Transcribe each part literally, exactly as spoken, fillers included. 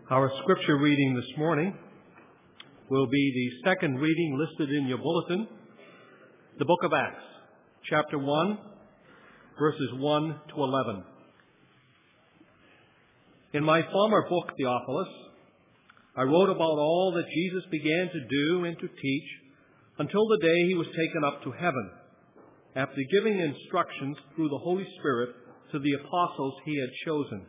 Our scripture reading this morning will be the second reading listed in your bulletin, the book of Acts, chapter one, verses one to eleven. In my former book, Theophilus, I wrote about all that Jesus began to do and to teach until the day he was taken up to heaven, after giving instructions through the Holy Spirit to the apostles he had chosen.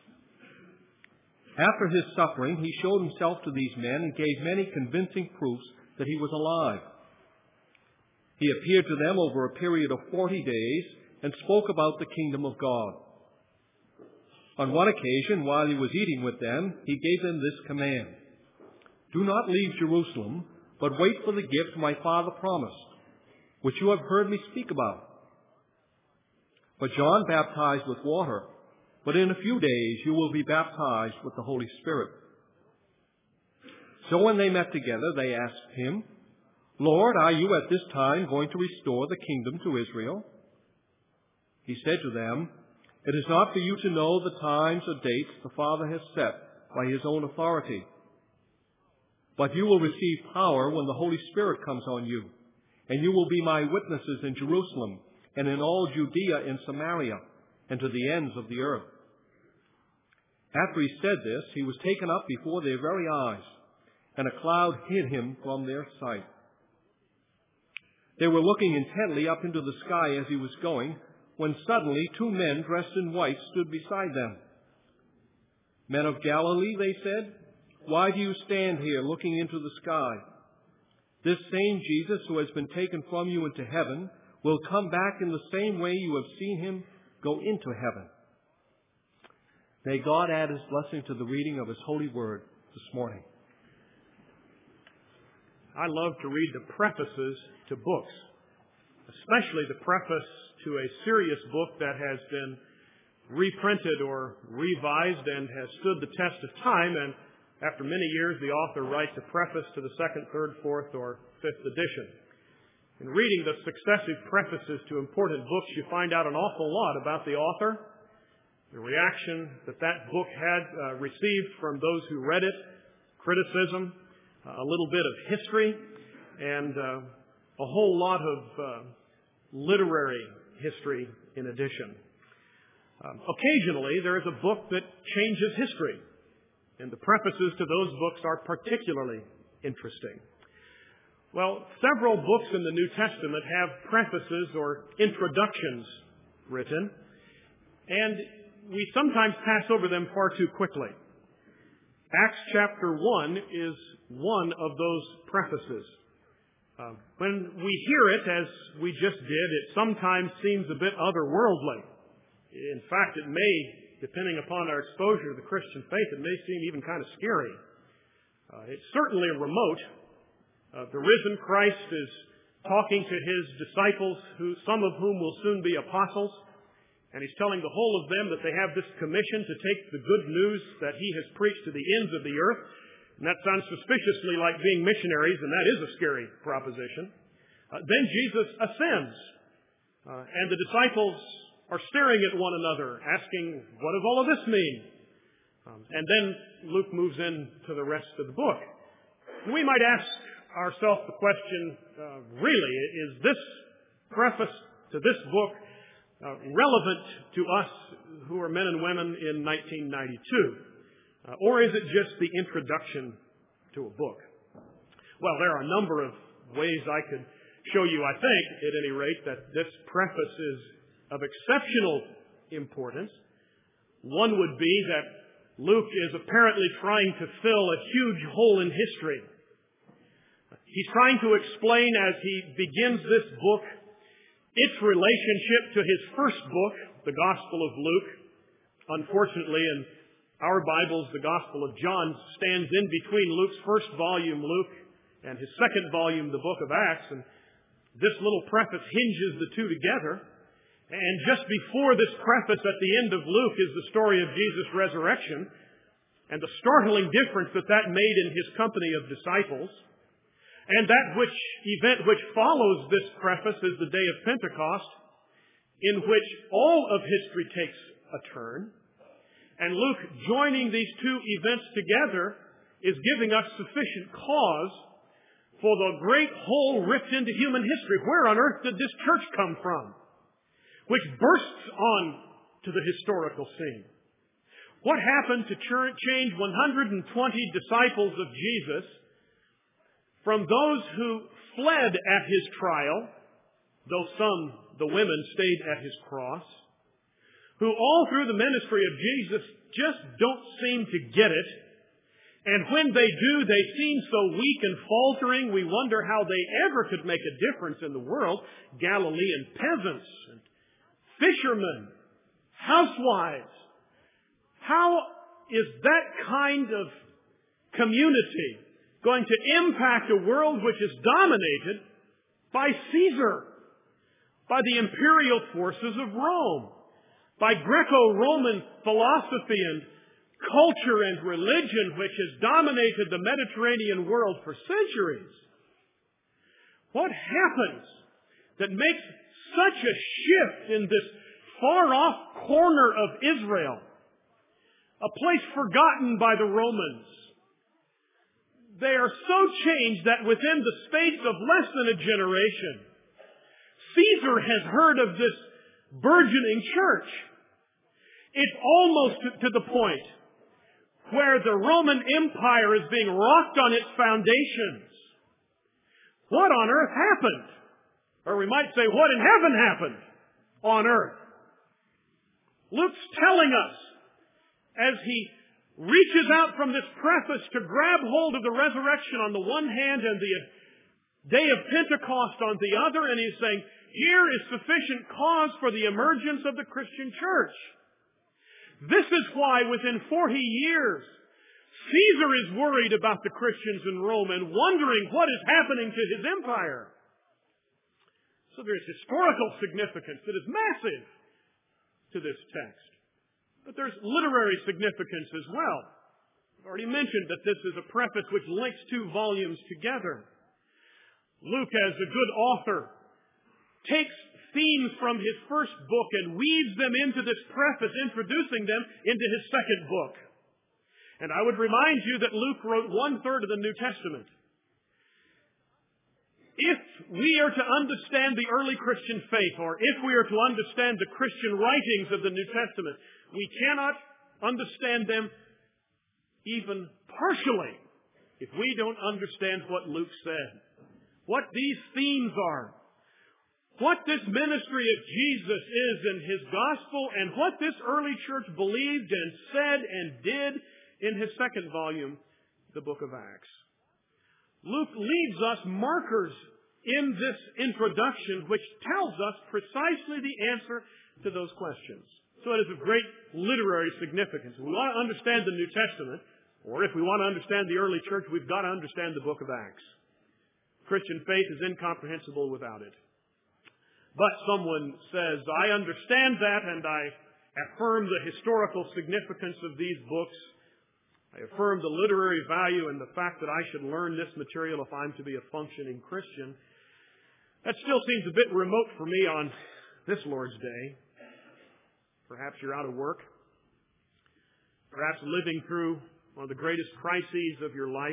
After his suffering, he showed himself to these men and gave many convincing proofs that he was alive. He appeared to them over a period of forty days and spoke about the kingdom of God. On one occasion, while he was eating with them, he gave them this command: "Do not leave Jerusalem, but wait for the gift my Father promised, which you have heard me speak about. For John baptized with water, but in a few days you will be baptized with the Holy Spirit." So when they met together, they asked him, "Lord, are you at this time going to restore the kingdom to Israel?" He said to them, "It is not for you to know the times or dates the Father has set by his own authority. But you will receive power when the Holy Spirit comes on you, and you will be my witnesses in Jerusalem and in all Judea and Samaria, and to the ends of the earth." After he said this, he was taken up before their very eyes, and a cloud hid him from their sight. They were looking intently up into the sky as he was going, when suddenly two men dressed in white stood beside them. "Men of Galilee," they said, "why do you stand here looking into the sky? This same Jesus who has been taken from you into heaven will come back in the same way you have seen him go into heaven." May God add his blessing to the reading of his holy word this morning. I love to read the prefaces to books, especially the preface to a serious book that has been reprinted or revised and has stood the test of time, and after many years the author writes a preface to the second, third, fourth, or fifth edition. In reading the successive prefaces to important books, you find out an awful lot about the author, the reaction that that book had uh, received from those who read it, criticism, uh, a little bit of history, and uh, a whole lot of uh, literary history in addition. Um, occasionally, there is a book that changes history, and the prefaces to those books are particularly interesting. Well, several books in the New Testament have prefaces or introductions written, and we sometimes pass over them far too quickly. Acts chapter one is one of those prefaces. Uh, when we hear it, as we just did, it sometimes seems a bit otherworldly. In fact, it may, depending upon our exposure to the Christian faith, it may seem even kind of scary. Uh, it's certainly remote. Uh, the risen Christ is talking to his disciples, who, some of whom will soon be apostles, and he's telling the whole of them that they have this commission to take the good news that he has preached to the ends of the earth. And that sounds suspiciously like being missionaries, and that is a scary proposition. Uh, then Jesus ascends, uh, and the disciples are staring at one another, asking, "What does all of this mean?" Um, and then Luke moves into the rest of the book. And we might ask ourselves the question, uh, really, is this preface to this book uh, relevant to us who are men and women in nineteen ninety-two? Uh, or is it just the introduction to a book? Well, there are a number of ways I could show you, I think, at any rate, that this preface is of exceptional importance. One would be that Luke is apparently trying to fill a huge hole in history. He's trying to explain, as he begins this book, its relationship to his first book, the Gospel of Luke. Unfortunately, in our Bibles, the Gospel of John stands in between Luke's first volume, Luke, and his second volume, the book of Acts. And this little preface hinges the two together. And just before this preface at the end of Luke is the story of Jesus' resurrection and the startling difference that that made in his company of disciples. And that which event which follows this preface is the day of Pentecost, in which all of history takes a turn. And Luke, joining these two events together, is giving us sufficient cause for the great hole ripped into human history. Where on earth did this church come from? Which bursts on to the historical scene. What happened to change one hundred twenty disciples of Jesus from those who fled at His trial, though some, the women, stayed at His cross, who all through the ministry of Jesus just don't seem to get it, and when they do, they seem so weak and faltering, we wonder how they ever could make a difference in the world. Galilean peasants and fishermen, housewives. How is that kind of community going to impact a world which is dominated by Caesar, by the imperial forces of Rome, by Greco-Roman philosophy and culture and religion which has dominated the Mediterranean world for centuries? What happens that makes such a shift in this far-off corner of Israel, a place forgotten by the Romans? They are so changed that within the space of less than a generation, Caesar has heard of this burgeoning church. It's almost to the point where the Roman Empire is being rocked on its foundations. What on earth happened? Or we might say, what in heaven happened on earth? Luke's telling us, as he reaches out from this preface to grab hold of the resurrection on the one hand and the day of Pentecost on the other, and he's saying, here is sufficient cause for the emergence of the Christian church. This is why within forty years, Caesar is worried about the Christians in Rome and wondering what is happening to his empire. So there's historical significance that is massive to this text. But there's literary significance as well. I've already mentioned that this is a preface which links two volumes together. Luke, as a good author, takes themes from his first book and weaves them into this preface, introducing them into his second book. And I would remind you that Luke wrote one-third of the New Testament. If we are to understand the early Christian faith, or if we are to understand the Christian writings of the New Testament, we cannot understand them even partially if we don't understand what Luke said, what these themes are, what this ministry of Jesus is in His gospel, and what this early church believed and said and did in his second volume, the book of Acts. Luke leaves us markers in this introduction which tells us precisely the answer to those questions. So it is of great literary significance. If we want to understand the New Testament, or if we want to understand the early church, we've got to understand the book of Acts. Christian faith is incomprehensible without it. But someone says, I understand that and I affirm the historical significance of these books. I affirm the literary value and the fact that I should learn this material if I'm to be a functioning Christian. That still seems a bit remote for me on this Lord's Day. Perhaps you're out of work. Perhaps living through one of the greatest crises of your life.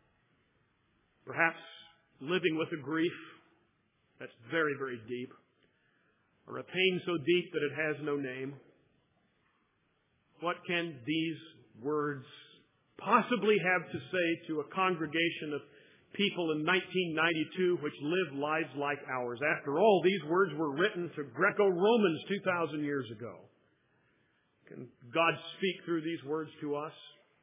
Perhaps living with a grief that's very, very deep. Or a pain so deep that it has no name. What can these words possibly have to say to a congregation of people in nineteen ninety-two which live lives like ours? After all, these words were written to Greco-Romans two thousand years ago. Can God speak through these words to us?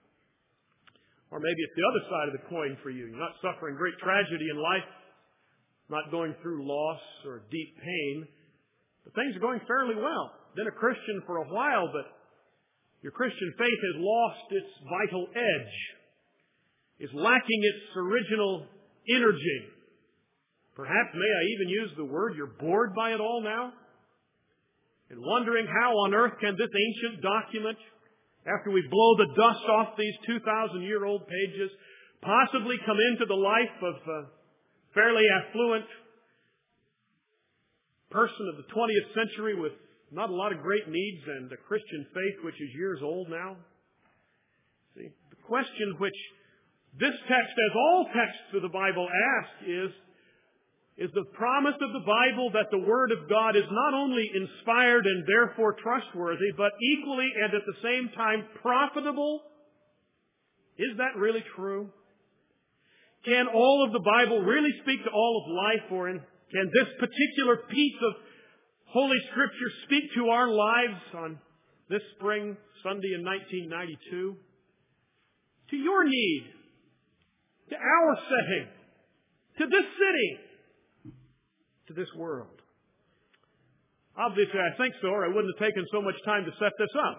Or maybe it's the other side of the coin for you. You're not suffering great tragedy in life, not going through loss or deep pain, but things are going fairly well. Been a Christian for a while, but your Christian faith has lost its vital edge, is lacking its original energy. Perhaps, may I even use the word, you're bored by it all now? And wondering how on earth can this ancient document, after we blow the dust off these two thousand year old pages, possibly come into the life of a fairly affluent person of the twentieth century with not a lot of great needs and a Christian faith which is years old now? See, the question which this text, as all texts of the Bible, ask is, is the promise of the Bible that the Word of God is not only inspired and therefore trustworthy, but equally and at the same time profitable? Is that really true? Can all of the Bible really speak to all of life, or in, can this particular piece of Holy Scripture speak to our lives on this spring Sunday in nineteen ninety-two? To your need, to our setting, to this city, to this world? Obviously I think so, or I wouldn't have taken so much time to set this up.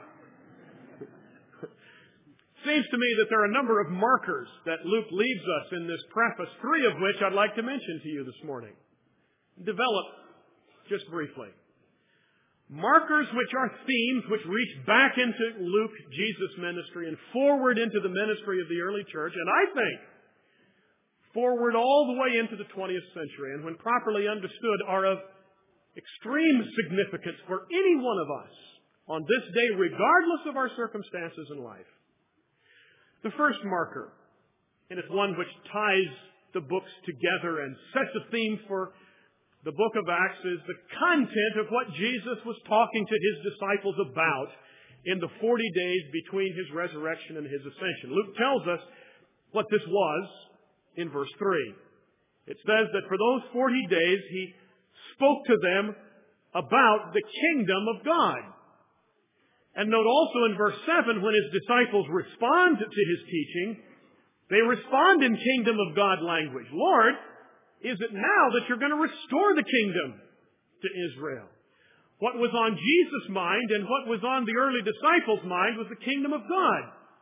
Seems to me that there are a number of markers that Luke leaves us in this preface, three of which I'd like to mention to you this morning. Develop just briefly. Markers which are themes which reach back into Luke, Jesus' ministry, and forward into the ministry of the early church, and I think forward all the way into the twentieth century, and when properly understood are of extreme significance for any one of us on this day, regardless of our circumstances in life. The first marker, and it's one which ties the books together and sets a theme for the book of Acts, is the content of what Jesus was talking to His disciples about in the forty days between His resurrection and His ascension. Luke tells us what this was in verse three. It says that for those forty days He spoke to them about the kingdom of God. And note also in verse seven, when His disciples respond to His teaching, they respond in kingdom of God language. Lord, is it now that you're going to restore the kingdom to Israel? What was on Jesus' mind and what was on the early disciples' mind was the kingdom of God.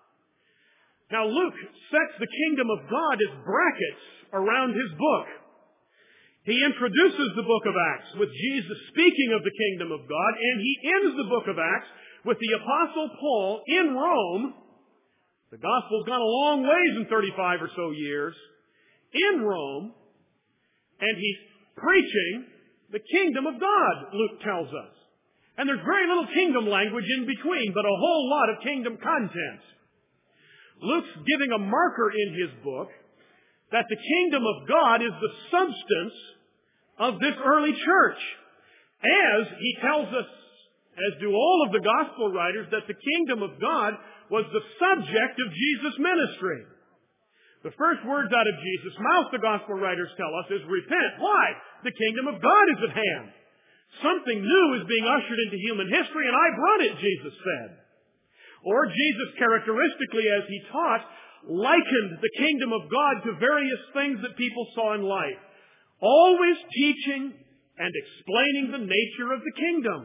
Now Luke sets the kingdom of God as brackets around his book. He introduces the book of Acts with Jesus speaking of the kingdom of God, and he ends the book of Acts with the Apostle Paul in Rome. The gospel's gone a long ways in thirty-five or so years. In Rome, and he's preaching the kingdom of God, Luke tells us. And there's very little kingdom language in between, but a whole lot of kingdom content. Luke's giving a marker in his book that the kingdom of God is the substance of this early church. As he tells us, as do all of the gospel writers, that the kingdom of God was the subject of Jesus' ministry. The first words out of Jesus' mouth, the gospel writers tell us, is repent. Why? The kingdom of God is at hand. Something new is being ushered into human history, and I brought it, Jesus said. Or Jesus, characteristically as he taught, likened the kingdom of God to various things that people saw in life, always teaching and explaining the nature of the kingdom.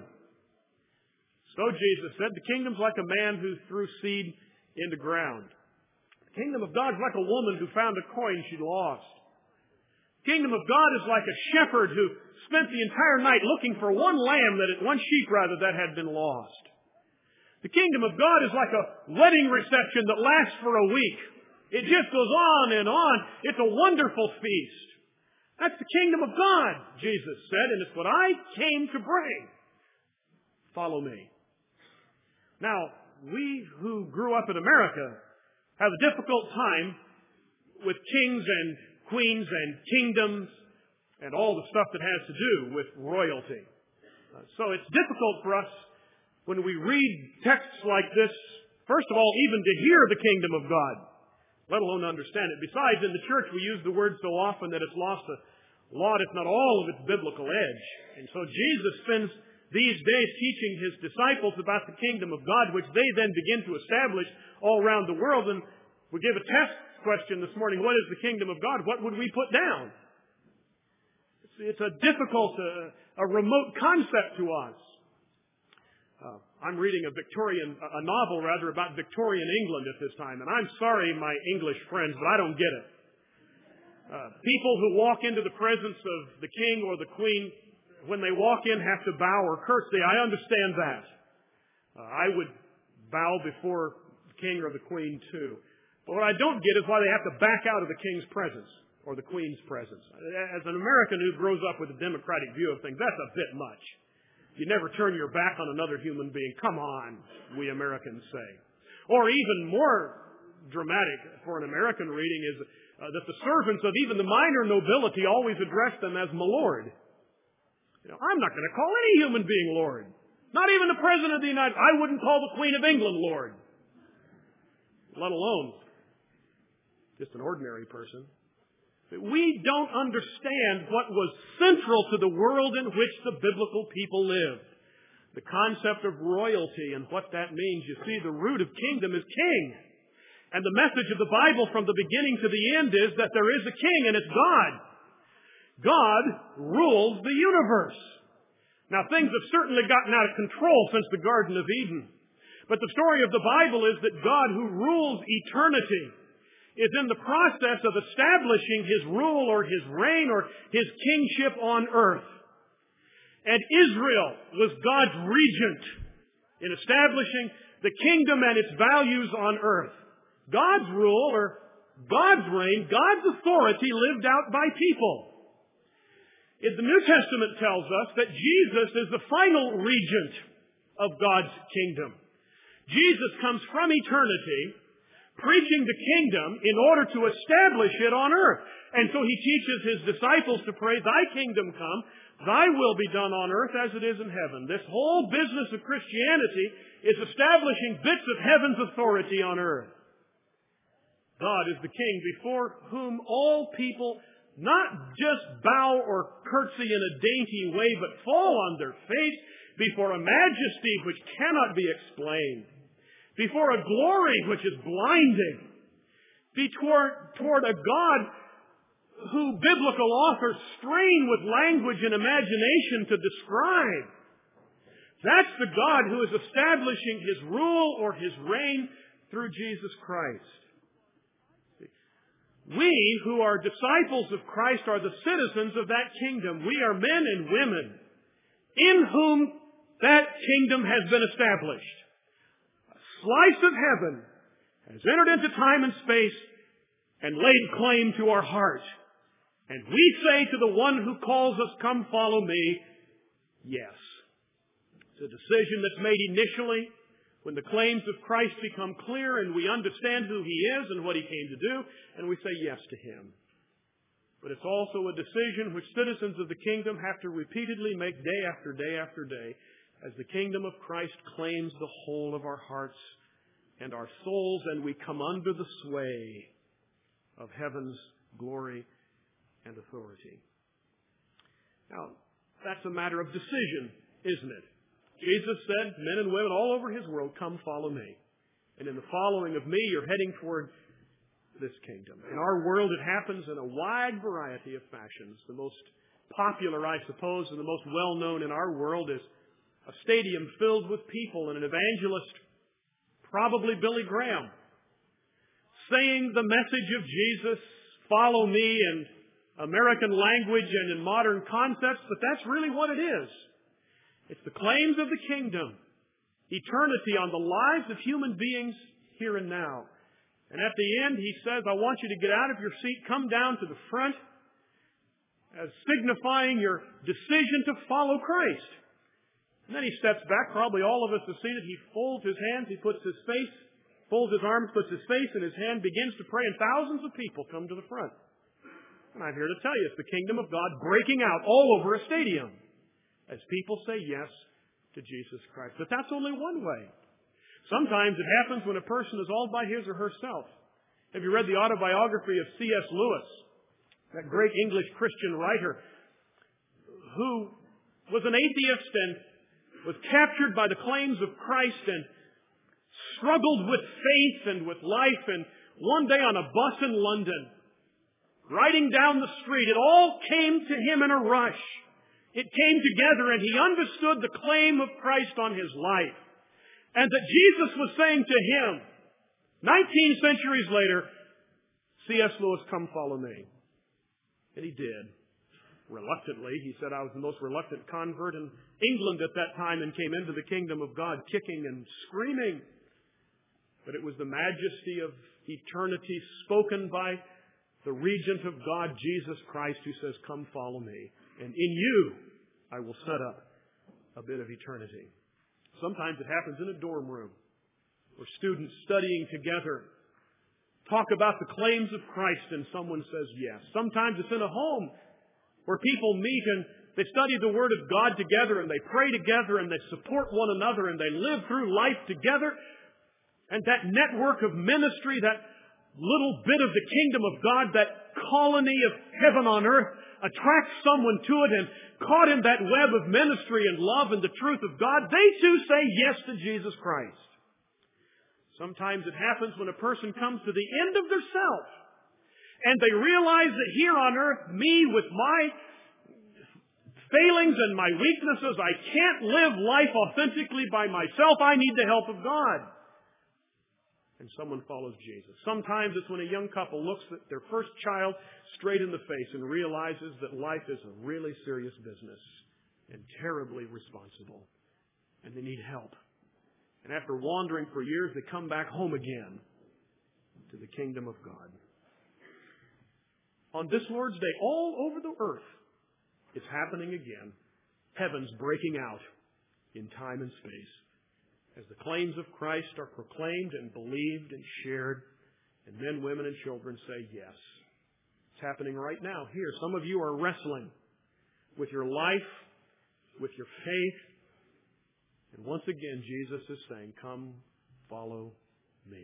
So Jesus said, the kingdom's like a man who threw seed into ground. The kingdom of God is like a woman who found a coin she'd lost. The kingdom of God is like a shepherd who spent the entire night looking for one lamb, that one sheep rather, that had been lost. The kingdom of God is like a wedding reception that lasts for a week. It just goes on and on. It's a wonderful feast. That's the kingdom of God, Jesus said, and it's what I came to bring. Follow me. Now, we who grew up in America have a difficult time with kings and queens and kingdoms and all the stuff that has to do with royalty. Uh, so it's difficult for us when we read texts like this, first of all, even to hear the kingdom of God, let alone understand it. Besides, in the church we use the word so often that it's lost a lot, if not all, of its biblical edge. And so Jesus spends these days teaching his disciples about the kingdom of God, which they then begin to establish all around the world. And we gave a test question this morning, what is the kingdom of God? What would we put down? It's, it's a difficult, uh, a remote concept to us. Uh, I'm reading a Victorian, a novel rather, about Victorian England at this time, and I'm sorry, my English friends, but I don't get it. Uh, people who walk into the presence of the king or the queen, when they walk in, have to bow or curtsy. I understand that. Uh, I would bow before the king or the queen too. But what I don't get is why they have to back out of the king's presence or the queen's presence. As an American who grows up with a democratic view of things, that's a bit much. You never turn your back on another human being. Come on, we Americans say. Or even more dramatic for an American reading is uh, that the servants of even the minor nobility always address them as my lord. You know, I'm not going to call any human being lord. Not even the President of the United States. I wouldn't call the Queen of England lord. Let alone just an ordinary person. We don't understand what was central to the world in which the biblical people lived. The concept of royalty and what that means. You see, the root of kingdom is king. And the message of the Bible from the beginning to the end is that there is a king, and it's God. God rules the universe. Now, things have certainly gotten out of control since the Garden of Eden. But the story of the Bible is that God, who rules eternity, is in the process of establishing His rule or His reign or His kingship on earth. And Israel was God's regent in establishing the kingdom and its values on earth. God's rule or God's reign, God's authority lived out by people. The New Testament tells us that Jesus is the final regent of God's kingdom. Jesus comes from eternity preaching the kingdom in order to establish it on earth. And so He teaches His disciples to pray, Thy kingdom come, Thy will be done on earth as it is in heaven. This whole business of Christianity is establishing bits of heaven's authority on earth. God is the King before whom all people not just bow or curtsy in a dainty way, but fall on their face before a majesty which cannot be explained, before a glory which is blinding, toward, toward a God who biblical authors strain with language and imagination to describe. That's the God who is establishing His rule or His reign through Jesus Christ. We who are disciples of Christ are the citizens of that kingdom. We are men and women in whom that kingdom has been established. Slice of heaven has entered into time and space and laid claim to our heart. And we say to the one who calls us, come follow me, yes. It's a decision that's made initially when the claims of Christ become clear and we understand who He is and what He came to do, and we say yes to Him. But it's also a decision which citizens of the kingdom have to repeatedly make day after day after day, as the kingdom of Christ claims the whole of our hearts and our souls, and we come under the sway of heaven's glory and authority. Now, that's a matter of decision, isn't it? Jesus said, men and women all over His world, come follow me. And in the following of me, you're heading toward this kingdom. In our world, it happens in a wide variety of fashions. The most popular, I suppose, and the most well-known in our world is a stadium filled with people and an evangelist, probably Billy Graham, saying the message of Jesus, follow me, in American language and in modern concepts, but that's really what it is. It's the claims of the kingdom, eternity on the lives of human beings here and now. And at the end, He says, I want you to get out of your seat, come down to the front, as signifying your decision to follow Christ. And then He steps back. Probably all of us have seen it. He folds His hands. He puts His face, folds His arms, puts His face in His hand, begins to pray, and thousands of people come to the front. And I'm here to tell you, it's the kingdom of God breaking out all over a stadium as people say yes to Jesus Christ. But that's only one way. Sometimes it happens when a person is all by his or herself. Have you read the autobiography of C S Lewis, that great English Christian writer who was an atheist and was captured by the claims of Christ and struggled with faith and with life, and one day on a bus in London, riding down the street, it all came to him in a rush. It came together and he understood the claim of Christ on his life. And that Jesus was saying to him, nineteen centuries later, C S Lewis, come follow me. And he did. Reluctantly. He said, I was the most reluctant convert in England at that time and came into the kingdom of God kicking and screaming. But it was the majesty of eternity spoken by the regent of God, Jesus Christ, who says, come follow me. And in you, I will set up a bit of eternity. Sometimes it happens in a dorm room where students studying together talk about the claims of Christ and someone says yes. Sometimes it's in a home where people meet and they study the Word of God together and they pray together and they support one another and they live through life together. And that network of ministry, that little bit of the kingdom of God, that colony of heaven on earth, attracts someone to it, and caught in that web of ministry and love and the truth of God, they too say yes to Jesus Christ. Sometimes it happens when a person comes to the end of their self and they realize that here on earth, me with my failings and my weaknesses, I can't live life authentically by myself. I need the help of God. And someone follows Jesus. Sometimes it's when a young couple looks at their first child straight in the face and realizes that life is a really serious business and terribly responsible. And they need help. And after wandering for years, they come back home again to the kingdom of God. On this Lord's Day, all over the earth, it's happening again. Heaven's breaking out in time and space as the claims of Christ are proclaimed and believed and shared, and men, women, and children say yes. It's happening right now here. Some of you are wrestling with your life, with your faith, and once again Jesus is saying, come, follow me.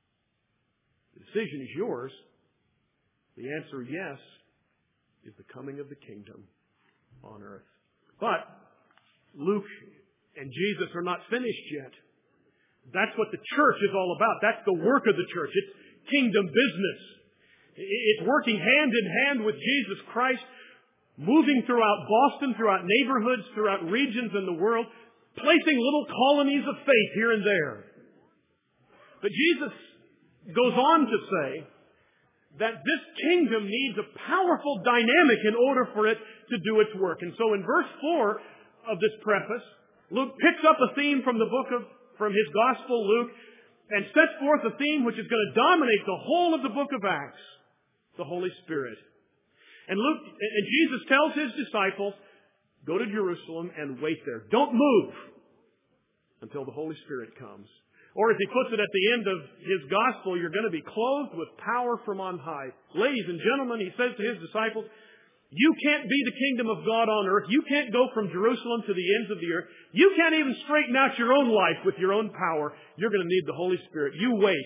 The decision is yours. The answer, yes, is the coming of the kingdom on earth. But Luke and Jesus are not finished yet. That's what the church is all about. That's the work of the church. It's kingdom business. It's working hand in hand with Jesus Christ, moving throughout Boston, throughout neighborhoods, throughout regions in the world, placing little colonies of faith here and there. But Jesus goes on to say that this kingdom needs a powerful dynamic in order for it to do its work. And so in verse four of this preface, Luke picks up a theme from the book of, from his gospel, Luke, and sets forth a theme which is going to dominate the whole of the book of Acts, the Holy Spirit. And Luke, and Jesus tells his disciples, go to Jerusalem and wait there. Don't move until the Holy Spirit comes. Or as he puts it at the end of his gospel, you're going to be clothed with power from on high. Ladies and gentlemen, he says to his disciples, you can't be the kingdom of God on earth. You can't go from Jerusalem to the ends of the earth. You can't even straighten out your own life with your own power. You're going to need the Holy Spirit. You wait.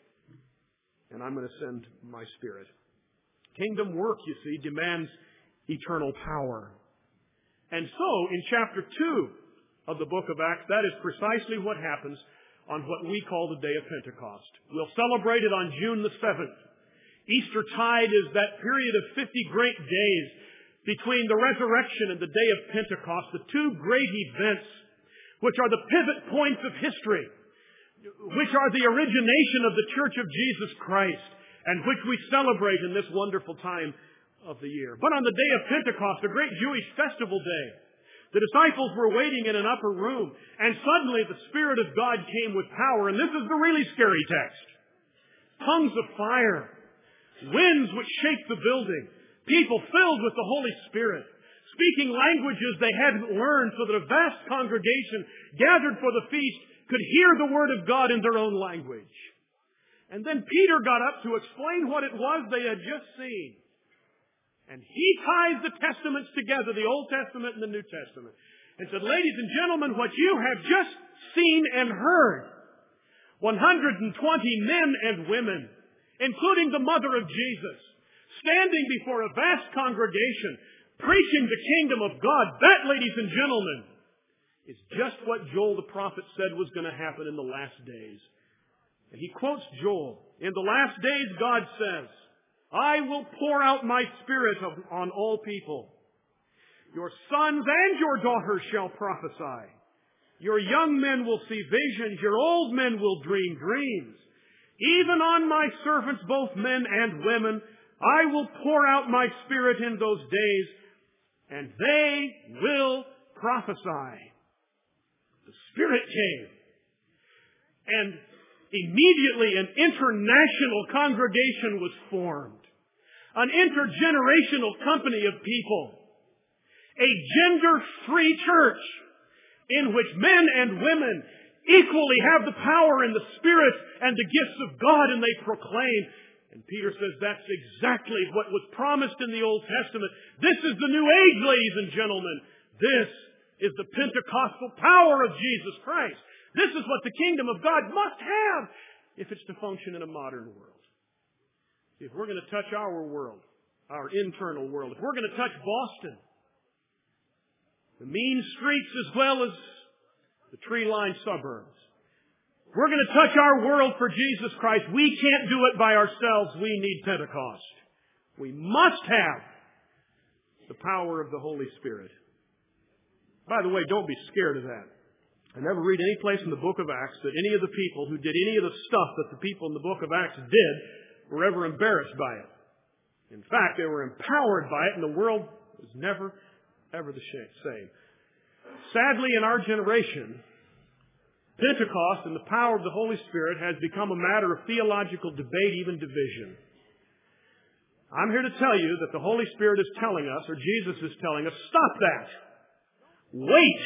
And I'm going to send my Spirit. Kingdom work, you see, demands eternal power. And so, in chapter two of the book of Acts, that is precisely what happens on what we call the day of Pentecost. We'll celebrate it on June the seventh. Eastertide is that period of fifty great days between the resurrection and the day of Pentecost, the two great events which are the pivot points of history, which are the origination of the Church of Jesus Christ, and which we celebrate in this wonderful time of the year. But on the day of Pentecost, a great Jewish festival day, the disciples were waiting in an upper room, and suddenly the Spirit of God came with power, and this is the really scary text. Tongues of fire, winds which shake the building, people filled with the Holy Spirit, speaking languages they hadn't learned so that a vast congregation gathered for the feast could hear the Word of God in their own language. And then Peter got up to explain what it was they had just seen. And he ties the testaments together, the Old Testament and the New Testament, and said, ladies and gentlemen, what you have just seen and heard, one hundred twenty men and women, including the mother of Jesus, standing before a vast congregation, preaching the kingdom of God, that, ladies and gentlemen, is just what Joel the prophet said was going to happen in the last days. And he quotes Joel. In the last days, God says, I will pour out my Spirit on all people. Your sons and your daughters shall prophesy. Your young men will see visions. Your old men will dream dreams. Even on my servants, both men and women, I will pour out my Spirit in those days, and they will prophesy. The Spirit came. And immediately an international congregation was formed. An intergenerational company of people. A gender-free church. in which men and women equally have the power and the Spirit and the gifts of God, and they proclaim. And Peter says that's exactly what was promised in the Old Testament. This is the new age, ladies and gentlemen. This is the Pentecostal power of Jesus Christ. This is what the kingdom of God must have if it's to function in a modern world. If we're going to touch our world, our internal world, if we're going to touch Boston, the mean streets as well as the tree-lined suburbs, we're going to touch our world for Jesus Christ. We can't do it by ourselves. We need Pentecost. We must have the power of the Holy Spirit. By the way, don't be scared of that. I never read any place in the book of Acts that any of the people who did any of the stuff that the people in the book of Acts did were ever embarrassed by it. In fact, they were empowered by it, and the world was never, ever the same. Sadly, in our generation, Pentecost and the power of the Holy Spirit has become a matter of theological debate, even division. I'm here to tell you that the Holy Spirit is telling us, or Jesus is telling us, stop that. Wait.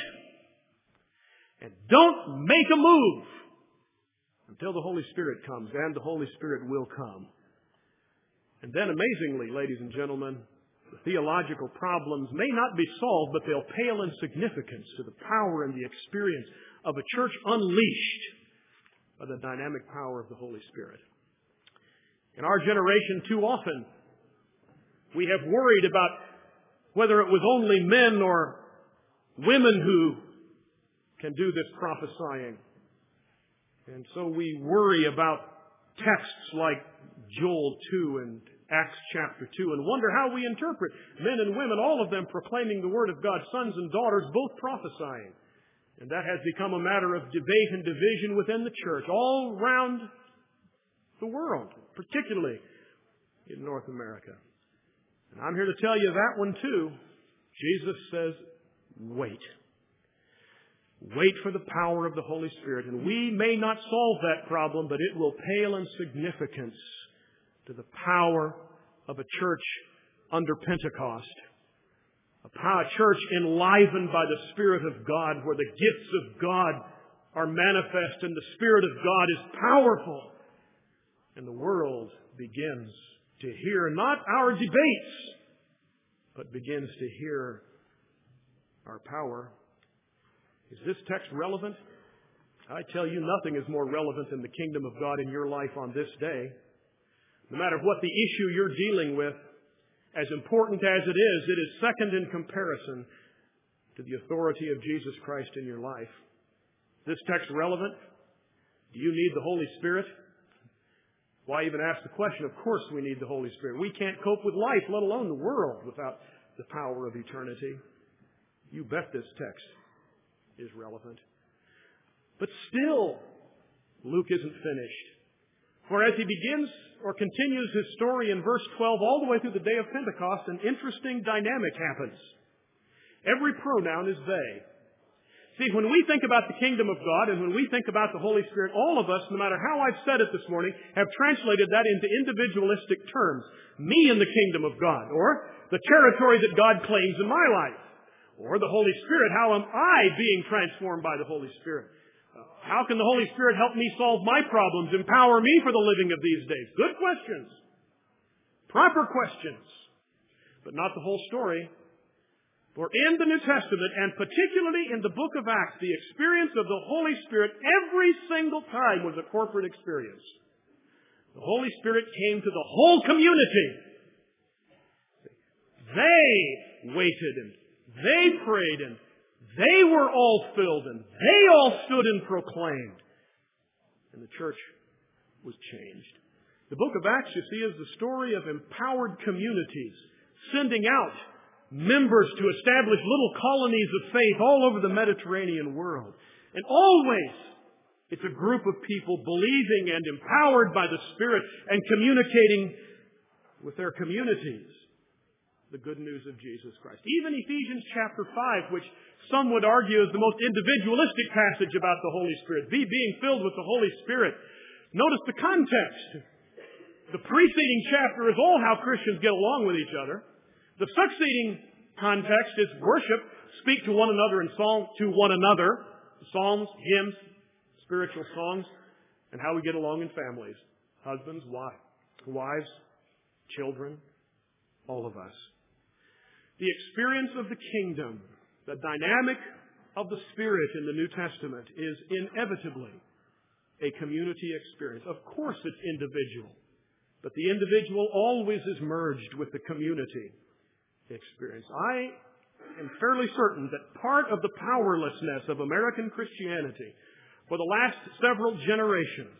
And don't make a move until the Holy Spirit comes, and the Holy Spirit will come. And then, amazingly, ladies and gentlemen, the theological problems may not be solved, but they'll pale in significance to the power and the experience of a church unleashed by the dynamic power of the Holy Spirit. In our generation, too often, we have worried about whether it was only men or women who can do this prophesying. And so we worry about texts like Joel two and Acts chapter two and wonder how we interpret men and women, all of them proclaiming the Word of God, sons and daughters, both prophesying. And that has become a matter of debate and division within the church all around the world, particularly in North America. And I'm here to tell you that one too. Jesus says, wait. Wait for the power of the Holy Spirit. And we may not solve that problem, but it will pale in significance to the power of a church under Pentecost. A church enlivened by the Spirit of God, where the gifts of God are manifest and the Spirit of God is powerful. And the world begins to hear not our debates, but begins to hear our power. Is this text relevant? I tell you, nothing is more relevant than the kingdom of God in your life on this day. No matter what the issue you're dealing with, as important as it is, it is second in comparison to the authority of Jesus Christ in your life. Is this text relevant? Do you need the Holy Spirit? Why even ask the question? Of course we need the Holy Spirit. We can't cope with life, let alone the world, without the power of eternity. You bet this text is relevant. But still, Luke isn't finished. For as he begins or continues his story in verse twelve all the way through the day of Pentecost, an interesting dynamic happens. Every pronoun is they. See, when we think about the kingdom of God and when we think about the Holy Spirit, all of us, no matter how I've said it this morning, have translated that into individualistic terms. Me in the kingdom of God, or the territory that God claims in my life, or the Holy Spirit. How am I being transformed by the Holy Spirit? How can the Holy Spirit help me solve my problems, empower me for the living of these days? Good questions. Proper questions. But not the whole story. For in the New Testament, and particularly in the book of Acts, the experience of the Holy Spirit every single time was a corporate experience. The Holy Spirit came to the whole community. They waited and they prayed and they were all filled and they all stood and proclaimed. And the church was changed. The book of Acts, you see, is the story of empowered communities sending out members to establish little colonies of faith all over the Mediterranean world. And always it's a group of people believing and empowered by the Spirit and communicating with their communities the good news of Jesus Christ. Even Ephesians chapter five, which some would argue is the most individualistic passage about the Holy Spirit, be being filled with the Holy Spirit. Notice the context. The preceding chapter is all how Christians get along with each other. The succeeding context is worship. speak to one another in song, to one another, psalms, hymns, spiritual songs, and how we get along in families. Husbands, wives, wives, children, all of us. The experience of the kingdom, the dynamic of the Spirit in the New Testament is inevitably a community experience. Of course it's individual, but the individual always is merged with the community experience. I am fairly certain that part of the powerlessness of American Christianity for the last several generations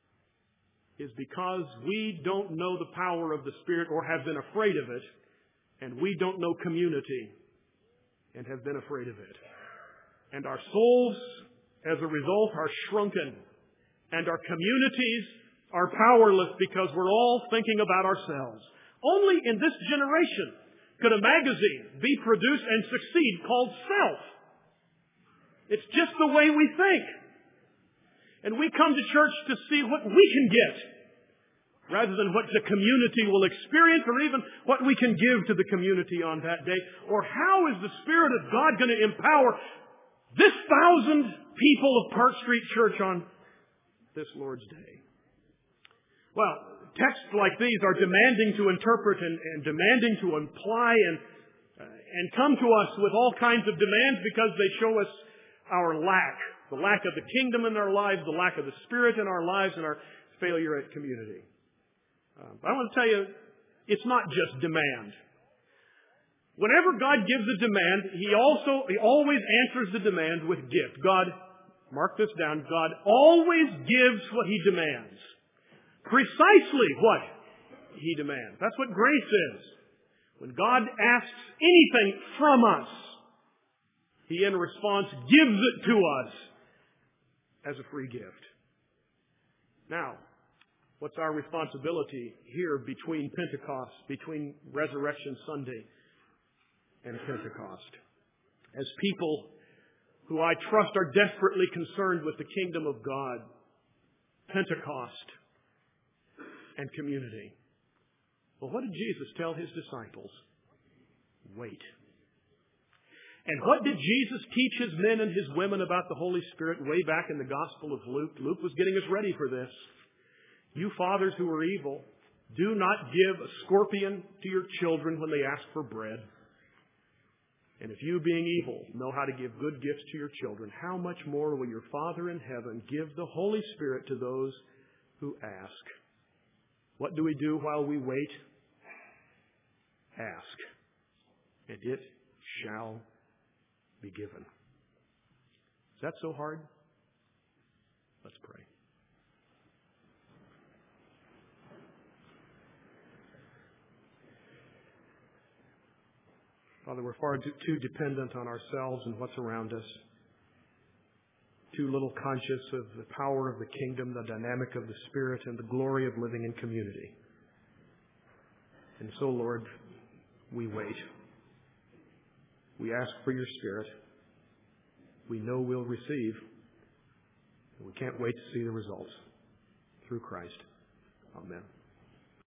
is because we don't know the power of the Spirit or have been afraid of it, and we don't know community and have been afraid of it. And our souls, as a result, are shrunken, and our communities are powerless because we're all thinking about ourselves. Only in this generation could a magazine be produced and succeed called Self. It's just the way we think. And we come to church to see what we can get, rather than what the community will experience, or even what we can give to the community on that day. Or how is the Spirit of God going to empower this thousand people of Park Street Church on this Lord's Day? Well, texts like these are demanding to interpret and, and demanding to imply and, uh, and come to us with all kinds of demands because they show us our lack. The lack of the kingdom in our lives, the lack of the Spirit in our lives, and our failure at community. Um, but I want to tell you, it's not just demand. Whenever God gives a demand, He also, He always answers the demand with gift. God, mark this down, God always gives what He demands. Precisely what He demands. That's what grace is. When God asks anything from us, He in response gives it to us as a free gift. Now, what's our responsibility here between Pentecost, between Resurrection Sunday and Pentecost? As people who I trust are desperately concerned with the kingdom of God, Pentecost, and community. Well, what did Jesus tell His disciples? Wait. And what did Jesus teach His men and His women about the Holy Spirit way back in the Gospel of Luke? Luke was getting us ready for this. You fathers who are evil, do not give a scorpion to your children when they ask for bread. And if you, being evil, know how to give good gifts to your children, how much more will your Father in heaven give the Holy Spirit to those who ask? What do we do while we wait? Ask, and it shall be given. Is that so hard? Let's pray. Father, we're far too, too dependent on ourselves and what's around us. Too little conscious of the power of the kingdom, the dynamic of the Spirit, and the glory of living in community. And so, Lord, we wait. We ask for your Spirit. We know we'll receive. And we can't wait to see the results. Through Christ. Amen.